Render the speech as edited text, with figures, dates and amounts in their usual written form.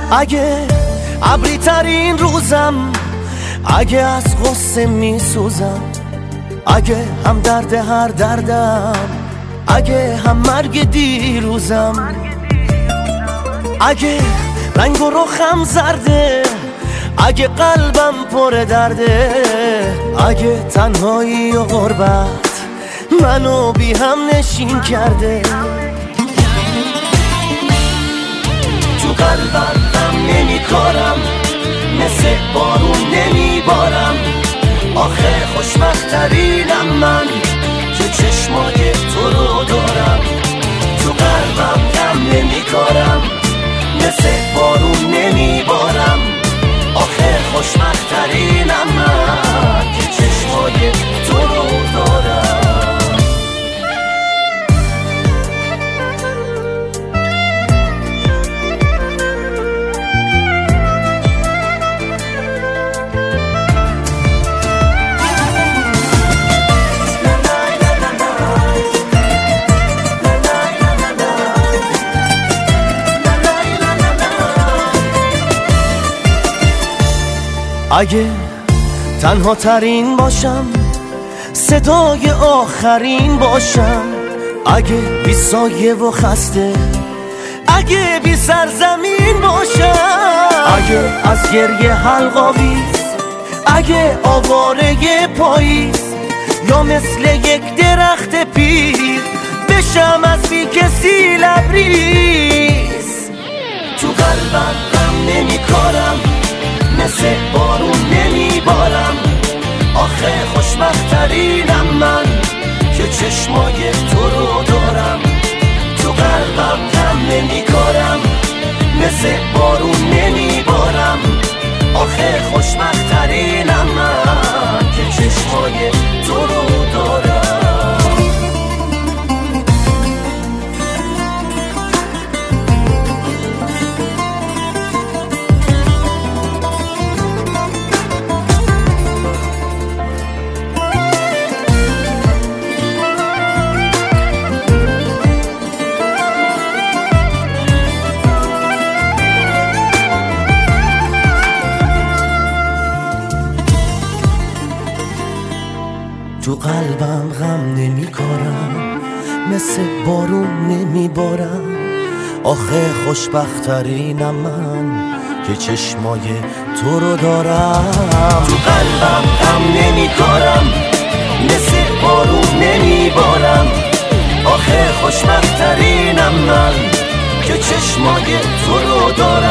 اگه ابری ترین روزم، اگه از غصه می سوزم، اگه هم درد هر دردم، اگه هم مرگ دیروزم، اگه رنگ و رخم زرده، اگه قلبم پر درده، اگه تنهایی و غربت منو بی هم نشین کرده، تو قلبم غم نمی کارم، مثل بارون نمی بارم، آخه خوشبخت‌ترینم من که چشمای تو رو دارم، تو قلبم غم نمی کارم، مثل بارون نمی بارم، آخه خوشبخت‌ترینم من که چشمای تو رو دارم. اگه تنها ترین باشم، صدای آخرین باشم، اگه بی سایه و خسته، اگه بی سرزمین باشم، اگه از گریه حلقاویز، اگه آواره پاییز، یا مثل یک درخت پیر بشم از بی کسی لبریز، تو قلبم غم نمی کارم، مثل بارون نمی بارم، آخه خوشبخت‌ترینم من که چشمای تو رو دارم، تو قلبم غم نمی کارم، مثل بارون نمی بارم، آخه خوشبخت‌ترینم من که چشمای تو رو دارم. تو قلبم غم نمی کارم، مثل بارون نمی بارم، آخه خوشبخت‌ترینم من که چشمای تو رو دارم، تو قلبم غم نمی کارم، مثل بارون نمی بارم، آخه خوشبخت‌ترینم من که چشمای تو رو دارم.